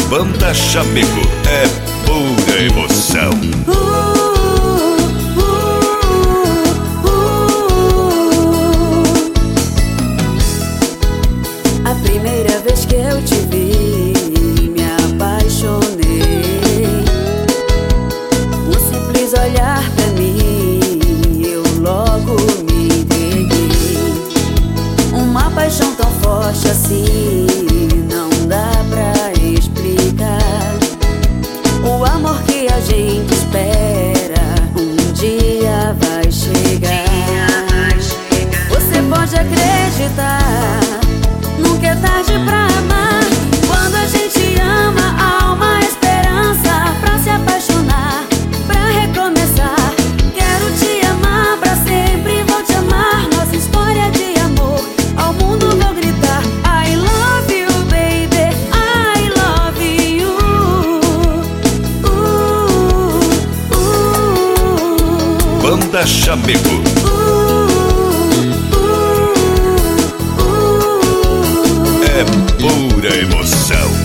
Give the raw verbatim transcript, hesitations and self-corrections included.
Banda Chamego é pura emoção. Uh, uh, uh, uh. A primeira vez que eu te vi, me apaixonei. Um simples olhar pra mim, eu logo me entreguei. Uma paixão tão forte assim, não dá pra explicar. O amor que a gente espera um dia vai chegar. Você pode acreditar, nunca é tarde pra amar. Quando a gente ama, há uma esperança pra se apaixonar, pra recomeçar. Quero te amar pra sempre, vou te amar. Nossa história de amor, ao mundo vou gritar: I love you, baby, I love you. Uh, uh, Banda Chamego uh, uh, uh, uh. é pura emoção.